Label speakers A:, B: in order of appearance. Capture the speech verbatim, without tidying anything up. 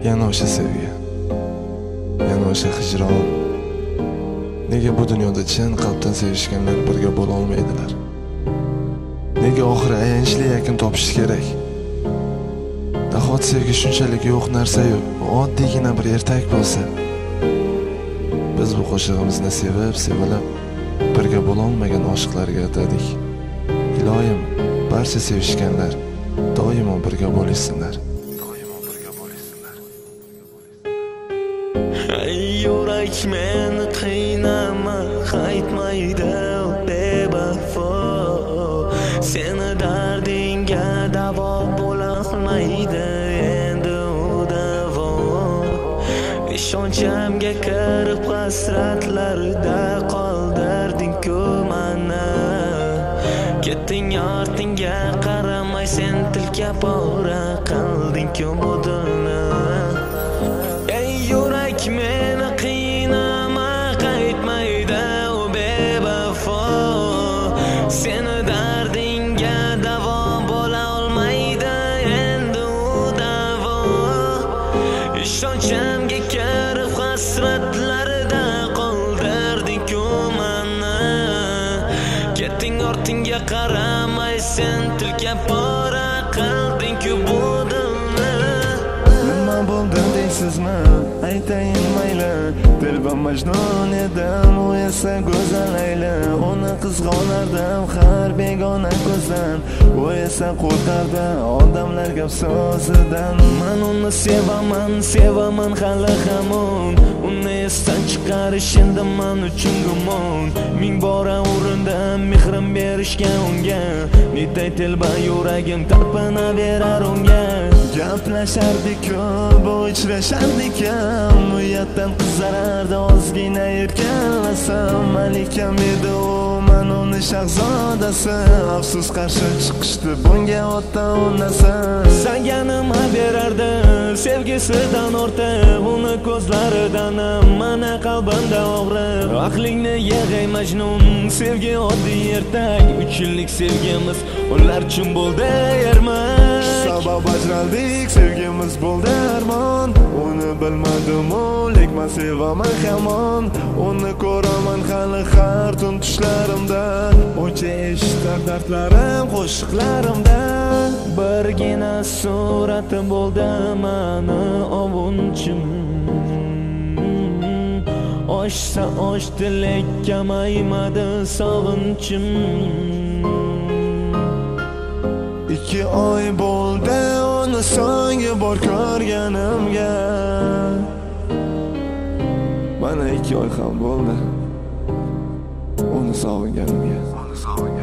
A: Yana o'sha sevgi, yana o'sha hijron. Nega bu dunyoda chin qalbdan sevishganlar birga bo'la olmaydilar? Nega oxiri ayanchli yakun topish kerak? Nahot sevgi shunchalik yo'q narsa-yu, oddiygina bir ertak bo'lsa. Biz bu qo'shig'imizni sevib, sevilib, birga bo'la olmagan oshiqlarga atadik. Iloyim, barcha sevishganlar doimo birga bo'lishsinlar. Doimo birga bo'lishsinlar.
B: Ey yurak meni qiynama, qaytmaydi bevafo. Seni dardingga davo bo'lolmaydi endi u davo. Ishonchamga kirib hasratlarda qoldirding-ku mani. Ketding ortingga qaramay, sen tilka pora qilding-ku budini. Ey yurak meni qiynama, qaytmaydi u bevafo. Seni dardingga davo bo'la olmaydi endi u davo. Ishonchamga kirib hasratlarda qoldirding-ku mani. Ketding ortingga qaramay, sen tilka pora qilding-ku budini.
C: Nima bo'ldi deysizmi? Aytayin mayli. Dilba Majnun edim, u esa go'zal Layli. Uni qizg'onardim har begona ko'zdan, u esa qo'rqardi odamlar gap so'zidan.
B: Men uni sevaman, sevaman hali hamon. Uni esdan chiqarish endi men uchun gumon. Ming bora urindim mehrim berishga unga. Netay telba yuragim tarpinaverar unga.
C: Gaplashardik ko'p, uchrashardik ham, uyatdan qizarardi ozgina erkalasam. Malikam edi u, men uni shahzodasi. Afsus qarshi chiqishdi bunga ota onasi.
B: Sanganima berardi sevgisidan ortiq, uni ko'zlaridan mana qalbimda og'riq. Aqlingni yig'ay Majnun, sevgi oddiy ertak. Uch yillik sevgimiz ular uchun bo'ldi ermak.
C: Sabab ajraldik, sevgimiz bo'ldi armon. Uni bilmadim u, lekin sevaman hamon. Uni ko'raman hali har tun tushlarimda. Uncha eshitar dardlarim qo'shiqlarimda.
B: Birgina surati bo'ldi mani ovunchim. Oshsa oshdi, lek kamaymadi sog'inchim.
C: Ikki oy bo'ldi uni so'nggi bor ko'rganimga. Mana ikki oy ham bo'ldi uni sog'inganimga.